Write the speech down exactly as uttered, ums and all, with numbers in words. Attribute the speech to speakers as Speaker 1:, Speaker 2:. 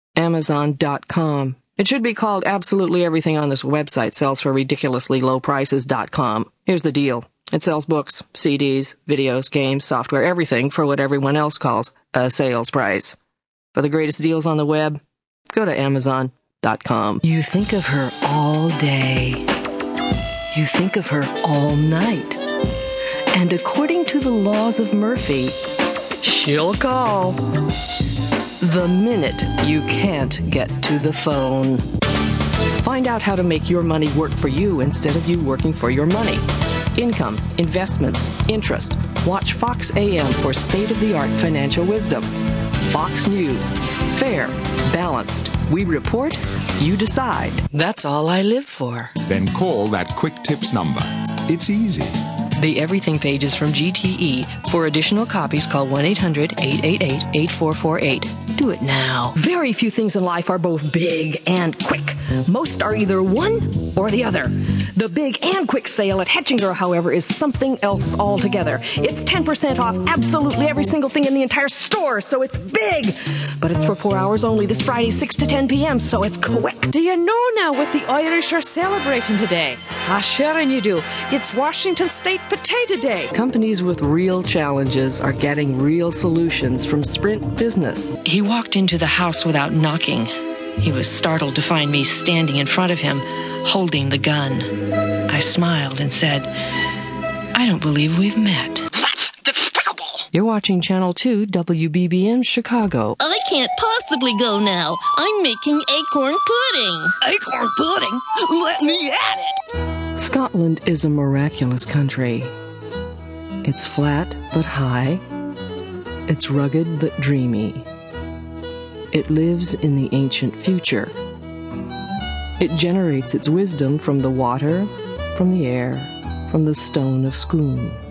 Speaker 1: Amazon dot com. It should be called Absolutely Everything on this website sells for ridiculously low prices dot com. Here's the deal. It sells books, C Ds, videos, games, software, everything for what everyone else calls a sales price. For the greatest deals on the web, go to Amazon dot com. You think of her all day. You think of her all night. And according to the laws of Murphy, she'll call the minute you can't get to the phone. Find out how to make your money work for you instead of you working for your money. Income, investments, interest. Watch Fox A M for state-of-the-art financial wisdom. Fox News. Fair, balanced. We report, you decide. That's all I live for.
Speaker 2: Then call that Quick Tips number. It's easy.
Speaker 1: The Everything page is from G T E. For additional copies, call one eight hundred eight eight eight eight four four eight. Do it now. Very few things in life are both big and quick. Most are either one or the other. The big and quick sale at Hetchinger, however, is something else altogether. It's ten percent off absolutely every single thing in the entire store, so it's big. But it's for four hours only this Friday, six to ten p.m., so it's quick.
Speaker 3: Do you know now what the Irish are celebrating today? Ah, sure, and you do. It's Washington State Potato Day.
Speaker 1: Companies with real challenges are getting real solutions from Sprint Business. He walked into the house without knocking. He was startled to find me standing in front of him, holding the gun. I smiled and said, I don't believe we've met.
Speaker 4: That's despicable.
Speaker 1: You're watching Channel two, W B B M Chicago.
Speaker 5: I can't possibly go now. I'm making acorn pudding.
Speaker 4: Acorn pudding? Let me at it.
Speaker 1: Scotland is a miraculous country. It's flat but high. It's rugged but dreamy. It lives in the ancient future. It generates its wisdom from the water, from the air, from the stone of Scone.